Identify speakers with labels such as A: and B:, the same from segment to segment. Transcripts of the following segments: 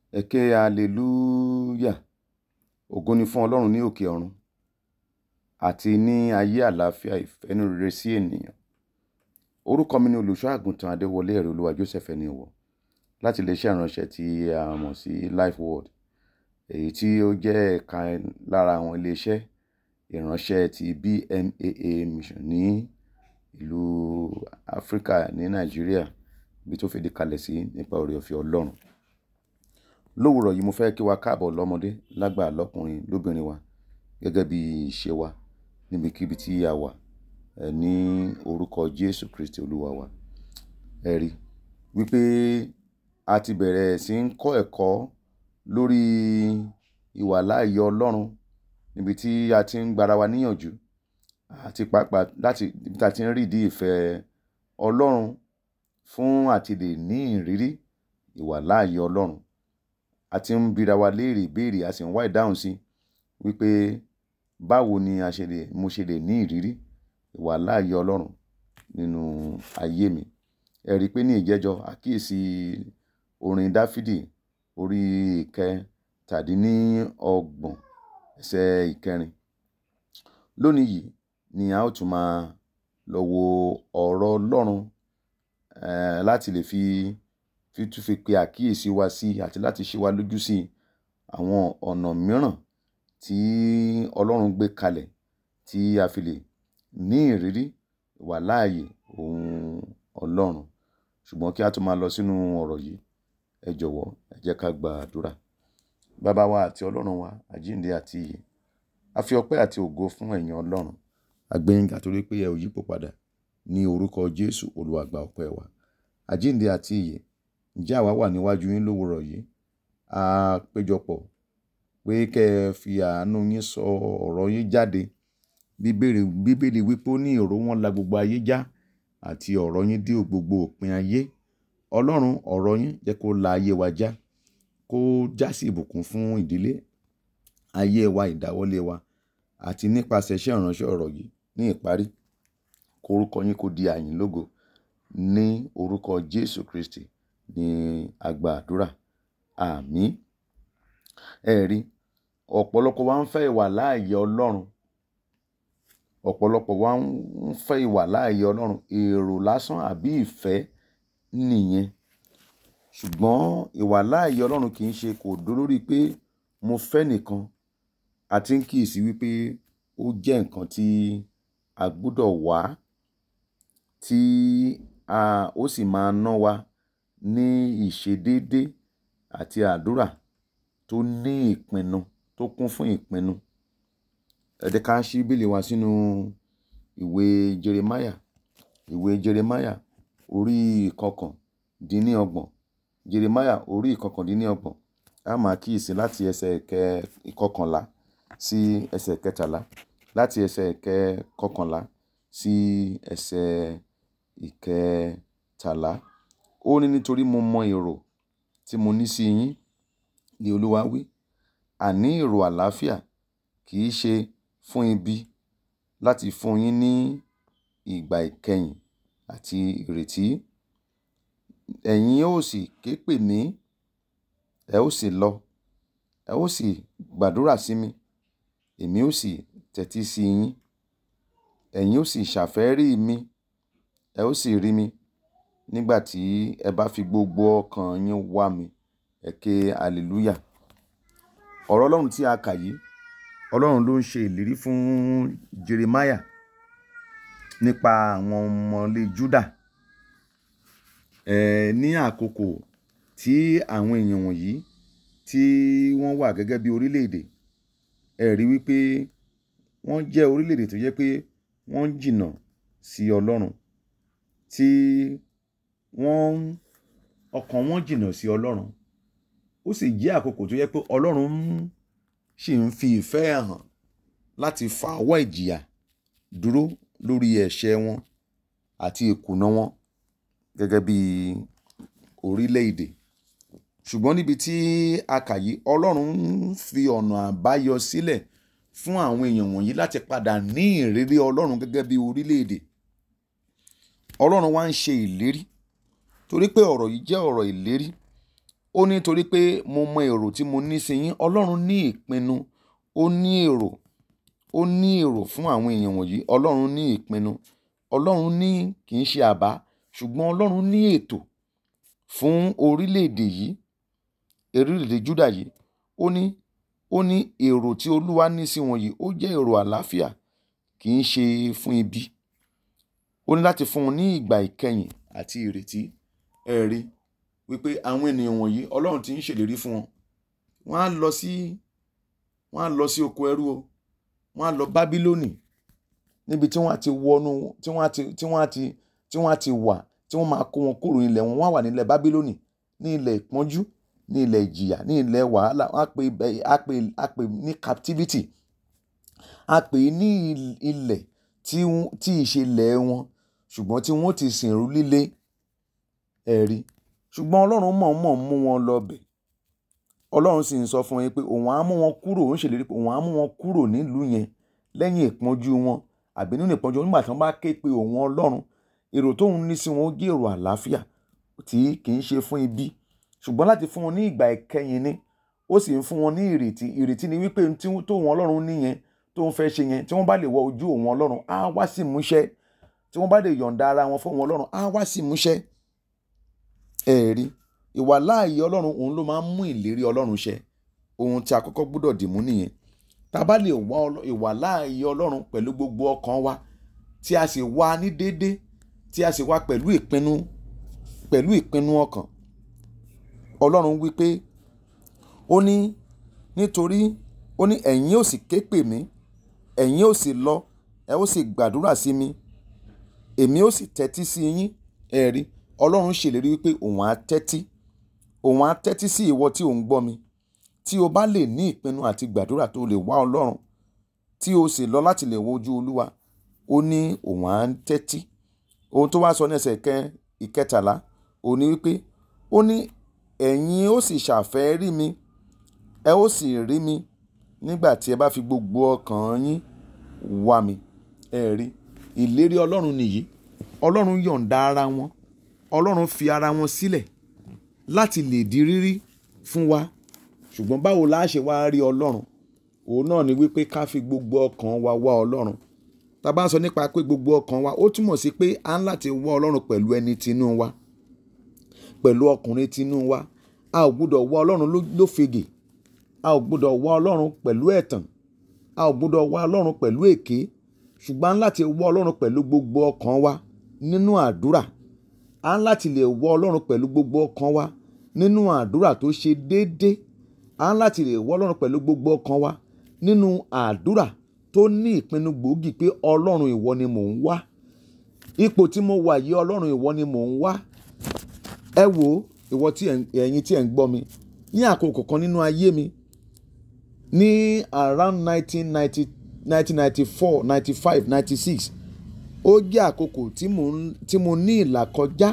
A: Ẹ ké hallelujah. Ògo ni fún Ọlọ́run ní òkè ọ̀run àti ní ayé àlàáfíà ìfẹ́nurere sí ènìyàn. Orúkọ mi ni olùṣọ́ àgùntàn Adéwọlé ẹ̀rí olúwa Joseph ẹni ọ̀wọ̀ láti iléeṣẹ́ ìránṣẹ́ tí a mọ̀ sí Life Word, èyí tí ó jẹ́ ẹ̀ka lára àwọn iléeṣẹ́ ìránṣẹ́ ti BMAA Mission ní ìlú Áfíríkà ní Nàìjíríà, ibi tó fìdí kalẹ̀ sí nípa oore ọ̀fẹ́ Ọlọ́run. Lówùrọ̀ yìí mo fẹ́ kí wa káàbọ̀ lọ́mọdé lágbà lọ́kùnrin lóbìnrin wa gẹ́gẹ́ bí ìṣe wa níbikíbi tí a wà ní orúkọ Jésù Kristi Olúwa wa. Ẹ rí wípé a ti bẹ̀rẹ̀ sí ń kọ́ ẹ̀kọ́ lórí ìwàláàyè Ọlọ́run níbi tí a ti ń gbara wa níyànjú àti pàápàá láti ibi tí a ti ń rí ìdí ìfẹ́ Ọlọ́run fún àti lè ní ìrírí ìwàláàyè Ọlọ́run. A ti ń bira wa léèrè ìbéèrè, a sì ń wá ìdáhùn sí wípé báwo ni mo ṣe lè ní ìrírí ìwàláàyè Ọlọ́run nínú ayé mi. Ẹ rí pé ní ìjẹ́jọ́ àkíyèsí orin Dáfídì orí ìkẹtàdínníọgbọ̀n ẹsẹ̀ ìkẹrin. Lónìí yìí ni a ó tún máa lọ wo ọ̀rọ̀ Ọlọ́run láti lè fi pe àkíyèsí wa sí àti láti ṣe wa lójú sí àwọn ọ̀nà mìíràn tí Ọlọ́run gbé kalẹ̀ tí a fi lè ní ìrírí ìwàláàyè ohun Ọlọ́run. Ṣùgbọ́n kí a tó máa lọ sínú ọ̀rọ̀ yìí, ẹ jọ̀wọ́ ẹ jẹ́ ká gba àdúrà. Baba wa àti Ọlọ́run wa, àjíǹde àti ìyè, a fi ọpẹ́ àti ògo fún ẹ̀yin Ọlọ́run. A gbé yín ga torí pé ẹ ò yípo padà ní orúkọ Jésù Olúwa gba ọpẹ́ wa. Àjíǹde àti ìyè, ǹjẹ́ àwa wà níwájú yín lówùrọ̀ yìí? A péjọpọ̀ pé kẹ́ ẹ fi àánú yín sọ ọ̀rọ̀ yín jáde. Bíbélì wípé ó ní èrò wọn la gbogbo ayé já àti ọ̀rọ̀ yín dé gbogbo òpin ayé. Ọlọ́run, ọ̀rọ̀ yín jẹ́ kó la ayé wa já, kó já sí ìbùkún fún ìdílé, ayé wa, ìdáwọ́lé wa àti nípasẹ̀ iṣẹ́ ìránṣẹ́ ọ̀rọ̀ yìí ní ìparí. Kó orúkọ yín kó di àyìn lógo ní orúkọ Jésù Kristi ní a gba àdúrà. Àmín. Ẹ rí, ọ̀pọ̀lọpọ̀ wa ń fẹ́ ìwàláàyè Ọlọ́run. Ọ̀pọ̀lọpọ̀ wa ń fẹ́ ìwàláàyè Ọlọ́run, èrò lásán àbí ìfẹ́ nìyẹn. Ṣùgbọ́n ìwàláàyè Ọlọ́run kì í ṣe kò dúró lórí pé mo fẹ́ nìkan. A ti ń kíyèsí wípé ó jẹ́ nǹkan tí a gbọ́dọ̀ wá, tí ó sì máa ná wa ní ìṣedéédé àti àdúrà tó ní ìpinnu, tó kún fún ìpinnu. Ẹ jẹ́ ká ṣí Bíbélì wa sínú ìwé Jeremáyà orí ìkọkàndínníọgbọ̀n. Jeremáyà orí ìkọkàndínníọgbọ̀n. A máa kíyèsí láti ẹsẹ̀ ìkọkànlá sí ẹsẹ̀ ìkẹtàlá, láti ẹsẹ̀ ìkọkànlá sí ẹsẹ̀ ìkẹtàlá. Ó ní nítorí mo mọ èrò tí mo ní sí yín, ni Olúwa wí, àní èrò àlàáfíà, kì í ṣe fún ibi, láti fún yín ní ìgbà ìkẹyìn àti ìrètí. Ẹ̀yin ó sì ké pè mí, ẹ ó sì lọ, ẹ ó sì gbàdúrà sí mi, èmi ó sì tẹ́tí sí yín. Ẹ̀yin ó sì ṣàfẹ́rí mi, ẹ ó sì rí mi, nígbà tí ẹ bá fi gbogbo ọkàn yín wá mi. Ẹ ké hallelujah. Ọ̀rọ̀ Ọlọ́run tí a kà yìí, Ọlọ́run ló ń ṣe ìlérí fún Jeremáyà nípa àwọn ọmọlé Júdà. Ní àkókò tí àwọn èèyàn wọ̀nyí tí wọ́n wà gẹ́gẹ́ bí orílẹ̀-èdè, ẹ rí wípé wọ́n jẹ́ orílẹ̀-èdè tó jẹ́ pé wọ́n jìnnà sí Ọlọ́run, tí ọkàn wọn jìnnà sí Ọlọ́run. Ó sì jẹ́ àkókò tó jẹ́ pé Ọlọ́run sì ń fi ìfẹ́ hàn láti fa ọwọ́ ìjìyà dúró lórí ẹ̀ṣẹ̀ wọn àti ìkùnà wọn gẹ́gẹ́ bí orílẹ̀-èdè. Ṣùgbọ́n níbi tí a kà yìí, Ọlọ́run ń fi ọ̀nà àbáyọ sílẹ̀ fún àwọn èèyàn wọ̀nyí láti padà ní ìrírí Ọlọ́run gẹ́gẹ́ bí orílẹ̀-èdè. Ọlọ́run wá ń ṣe ìlérí, torí pé ọ̀rọ̀ yìí jẹ́ ọ̀rọ̀ ìlérí. ó ní torí pé mo mọ èrò tí mo ní sí yín. Ọlọ́run ní ìpinnu, ó ní èrò, ó ní èrò fún àwọn èèyàn wọ̀nyí. Ọlọ́run ní ìpinnu, Ọlọ́run ní kì í ṣe àbá, ṣùgbọ́n Ọlọ́run ní ètò fún orílẹ̀-èdè yìí, orílẹ̀-èdè Júdà yìí. Ó ní èrò tí Olúwa ní sí wọn yìí, ó jẹ́ èrò àlàáfíà, kì í ṣe fún ibi. Ó ní láti fún wọn ní ìgbà ìkẹyìn àti ìrètí. Ẹ rí wípé àwọn ènìyàn wọ̀nyí Ọlọ́run ti ń ṣèlérí fún wọn. Wọ́n á lọ sí oko ẹrú o. Wọ́n á lọ Bábílónì, níbi tí wọ́n á ti wọnú, tí wọ́n á ti wà, tí wọ́n máa kó wọn kúrò nílẹ̀ wọn. Wọ́n á wà nílẹ̀ Bábílónì, ní ilẹ̀ ìpọ́njú, ní ilẹ̀ ìjìyà, ní ilẹ̀ wàhálà. Wọ́n á pè ní captivity. A pè ní ilẹ̀ tí ìṣẹ̀lẹ̀ wọn, ṣùgbọ́n tí wọ́n ti sìnrú líle. Ẹ rí, ṣùgbọ́n Ọlọ́run mọ̀ọ́mọ̀ mú wọn lọ bẹ̀. Ọlọ́run sì ń sọ fún wọn pé òun á mú wọn kúrò, ó ń ṣèlérí pé òun á mú wọn kúrò nílùú yẹn lẹ́yìn ìpọ́njú wọn, àbí nínú ìpọ́njú wọn, nígbà tí wọ́n bá ké pe òun Ọlọ́run. Èrò tóun ní sí wọn ó jẹ́ èrò àlàáfíà, tí kì í ṣe fún ibi, ṣùgbọ́n láti fún wọn ní ìgbà ìkẹyìn ni. Ó sì ń fún wọn ní ìrètí. Ìrètí ni wípé tóun Ọlọ́run ní yẹn, tóun fẹ́ ṣe yẹn, tí wọ́n bá lè wọ ojú òun Ọlọ́run, á wá sí ìmúṣẹ. Tí wọ́n bá lè yọ̀ǹda ara wọn fún òun Ọlọ́run, á wá sí ìmúṣẹ. Ẹ rí, ìwàláàyè Ọlọ́run òun ló máa ń mú ìlérí Ọlọ́run ṣẹ. Ohun tí a kọ́kọ́ gbọ́dọ̀ dìmú nìyẹn. Tá bá lè wá ìwàláàyè Ọlọ́run pẹ̀lú gbogbo ọkàn wa, tí a sì wá ní déédé, tí a sì wá pẹ̀lú ìpinnu ọkàn. Ọlọ́run wí pé, nítorí ó ní ẹ̀yin ó sì ké pè mí, ẹ̀yin ó sì lọ, ẹ ó sì gbàdúrà sí mi, èmi ó sì tẹ́tí sí yín. Ẹ rí, Ọlọ́run ṣèlérí wípé òun á tẹ́tí sí ìwọ tí ò ń gbọ́ mi. Tí o bá lè ní ìpinnu àti gbàdúrà, tó lè wá Ọlọ́run, tí o sì lọ láti lè wo ojú Olúwa, ó ní òun á tẹ́tí. Ohun tó wá sọ ní ẹsẹ̀ ìkẹtàlá, ó ní wípé, ó ní ẹ̀yin ó sì ṣàfẹ́rí mi, ẹ ó sì rí mi, nígbà tí ẹ bá fi gbogbo ọkàn yín wá mi. Ẹ rí, ìlérí Ọlọ́run nìyí. Ọlọ́run yọ̀ǹda ara wọn, Ọlọ́run fi ara wọn sílẹ̀ láti lè di rírí fún wa. Ṣùgbọ́n báwo la ṣe wá rí Ọlọ́run? Òun náà ni wípé ká fi gbogbo ọkàn wa wá Ọlọ́run. Tá bá sọ nípa pé gbogbo ọkàn wa, ó túmọ̀ sí pé a ń láti wá Ọlọ́run pẹ̀lú ẹni tinú wa, pẹ̀lú ọkùnrin tinú wa. A ò gbọdọ̀ wá Ọlọ́run lófegè. A ò gbọdọ̀ wá Ọlọ́run pẹ̀lú ẹ̀tàn. A ò gbọdọ̀ wá Ọlọ́run pẹ̀lú èké. Ṣùgbọ́n a ń láti wá Ọlọ́run pẹ̀lú gbogbo ọkàn wa nínú àdúrà. A ń láti lè wá Ọlọ́run pẹ̀lú gbogbo ọkàn wa nínú àdúrà tó ṣe déédé. A ń láti lè wá Ọlọ́run pẹ̀lú gbogbo ọkàn wa nínú àdúrà tó ní ìpinnu gbòógì pé Ọlọ́run ìwọ ni mò ń wá. Ipò tí mo wà yìí, Ọlọ́run ìwọ ni mò ń wá. Ẹ wò, ìwọ ẹ̀yin tí ẹ̀ ń gbọ́ mi, ní àkókò kan nínú ayé mi, ní around 1994, 95, 96, ó jẹ́ àkókò tí mo ní ìlàkọjá.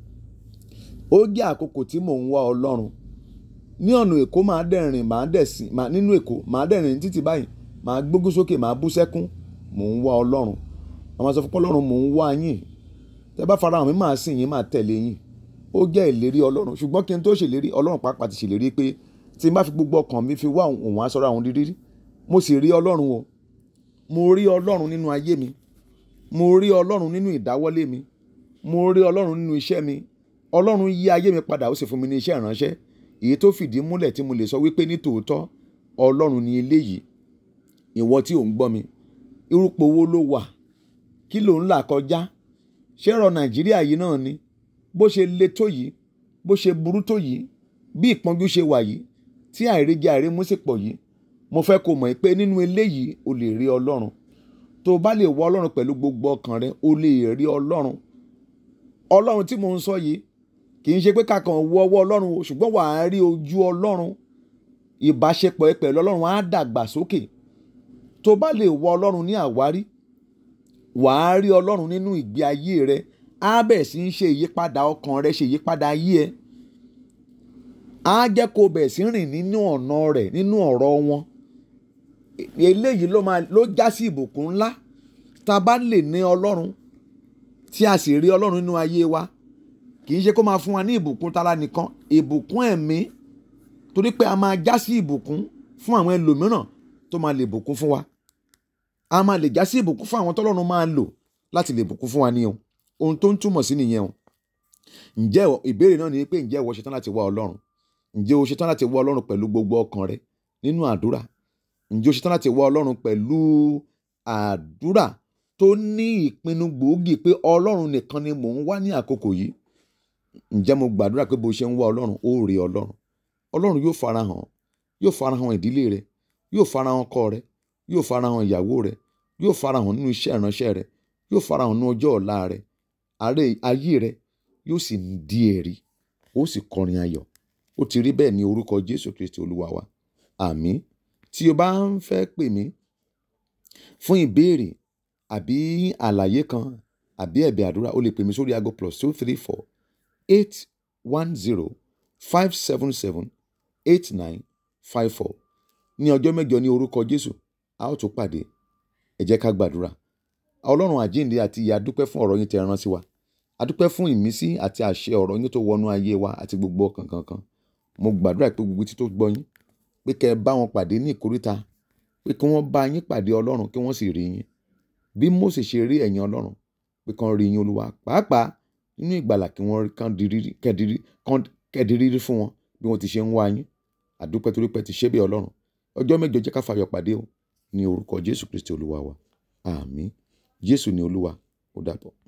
A: Ó jẹ́ àkókò tí mò ń wá Ọlọ́run. Ní ọ̀nà Èkó màá dẹ̀rìn, nínú Èkó màá dẹ̀rìn títí báyìí, màá gbógun sókè, màá bú sẹ́kún. Mò ń wá Ọlọ́run. Àwọn sọ fún Ọlọ́run, mò ń wá yín. Tẹ́ bá farahàn mi, màá sìn yín, màá tẹ̀lé yín. Ó jẹ́ ìlérí Ọlọ́run. Ṣùgbọ́n kí n tó ṣèlérí, Ọlọ́run pàápàá ti ṣèlérí pé tí n bá fi gbogbo ọkàn mi fi wá òun, á sọ̀rọ̀ àwọn dídí. Mo sì rí Ọlọ́run o. Mo rí Ọlọ́run nínú ayé mi. Mo rí Ọlọ́run nínú ìdáwọ́lé mi. Mo rí Ọlọ́run nínú iṣẹ́ mi. Ọlọ́run yí ayé mi padà, ó sì fún mi ní iṣẹ́ ìránṣẹ́, èyí tó fìdí múlẹ̀ tí mo lè sọ wípé ní tòótọ́ Ọlọ́run ni eléyìí. Ìwọ tí ò ń gbọ́ mi, irúpò wo ló wà? Kí ló ń là kọjá? Ṣé ọ̀rọ̀ Nàìjíríà yìí náà ni? Bó ṣe le tó yìí, bó ṣe burú tó yìí, bí ìpọ́njú ṣe wà yìí, tí àìríjẹ àìrímú sì pọ̀ yìí, mo fẹ́ kó mọ̀ pé nínú eléyìí o lè rí Ọlọ́run. Tó o bá lè wá Ọlọ́run pẹ̀lú gbogbo ọkàn rẹ, o lè rí Ọlọ́run. Ọlọ́run tí mò ń sọ yìí kì í ṣe pé ká kàn wọ ọwọ́ Ọlọ́run o, ṣùgbọ́n wà á rí ojú Ọlọ́run. Ìbáṣepọ̀ ẹ pẹ̀lú Ọlọ́run á dàgbà sókè. Tó o bá lè wá Ọlọ́run ní àwárí, wà á rí Ọlọ́run nínú ìgbé ayé rẹ. Á bẹ̀rẹ̀ sí í ṣe ìyípadà ọkàn rẹ, ṣe ìyípadà ayé ẹ. Á jẹ́ kó bẹ̀rẹ̀ sí rìn nínú ọ̀nà rẹ̀, nínú ọ̀rọ̀ wọn. Eléyìí ló já sí ìbùkún ńlá. Tá a bá lè ní Ọlọ́run, tí a sì rí Ọlọ́run nínú ayé wa, kì í ṣe kó máa fún wa ní ìbùkún tara nìkan, ìbùkún ẹ̀mí, torí pé a máa já sí ìbùkún fún àwọn ẹlòmíràn tó máa lè bùkún fún wa. A máa lè já sí ìbùkún fún àwọn tọ́lọ́run máa lò láti lè bùkún fún wa ní ohun tó ń túmọ̀ sí nìyẹn o. Ǹjẹ́ ìbéèrè náà ni pé ǹjẹ́ ìwọ ṣetán láti wá Ọlọ́run? Ǹjẹ́ o ṣetán láti wá Ọlọ́run pẹ̀lú gbogbo ọkàn rẹ nínú àdúrà? Ǹjẹ́ o ṣetán láti wá Ọlọ́run pẹ̀lú àdúrà tó ní ìpinnu gbòógì pé Ọlọ́run nìkan ni mò ń wá ní àkókò yìí? Ǹjẹ́ mo gbàdúrà pé bó ṣe ń wá Ọlọ́run ó rí Ọlọ́run? Ọlọ́run yóò farahàn ìdílé rẹ, yóò farahàn ọkọ rẹ, yóò farahàn ìyàwó rẹ, yóò farahàn nínú iṣẹ́ ìránṣẹ́ rẹ, yóò farahàn nínú ọjọ́ ọ̀la rẹ, ayé rẹ yóò sì di ẹ̀rí, ó sì kọrin ayọ̀. Ó ti rí bẹ́ẹ̀ ní orúkọ Jésù Kristi Olúwa wa. Àmín. Tí o bá ń fẹ́ pè mí fún ìbéèrè àbí àlàyé kan àbí ẹ̀bẹ̀ àdúrà, o lè pè mí sórí aago +234 810 577 8954. Ní ọjọ́ mẹ́jọ ní orúkọ Jésù, a ó tún pàdé. Ẹ jẹ́ ká gbàdúrà. Ọlọ́run àjíǹde àti ìyè, a dúpẹ́ fún ọ̀rọ̀ yín tẹ́ rán sí wa. A dúpẹ́ fún ìmísí àti àṣẹ ọ̀rọ̀ yín tó wọnú ayé wa àti gbogbo ọkàn kankan. Mo gbàdúrà pé gbogbo etí tó gbọ́ yín, pé kẹ́ ẹ bá wọn pàdé ní ìkóríta, pé kí wọ́n bá yín pàdé Ọlọ́run, kí wọ́n sì rí yín. Bí Mósè ṣe rí ẹ̀yin Ọlọ́run, pé kán rí yín Olúwa, pàápàá nínú ìgbàlà kí wọ́n kẹ́ẹ̀dì rírí fún wọn bí wọ́n ti ṣe ń wá yín. A dúpẹ́ torí pé ti ṣe bẹ́ẹ̀ Ọlọ́run. Ọjọ́ mẹ́jọ jẹ́ ká fayọ̀ pàdé o, ní orúkọ Jésù Kristi Olúwa wa. Àmín. Jésù ni Olúwa. Ó dàbọ̀.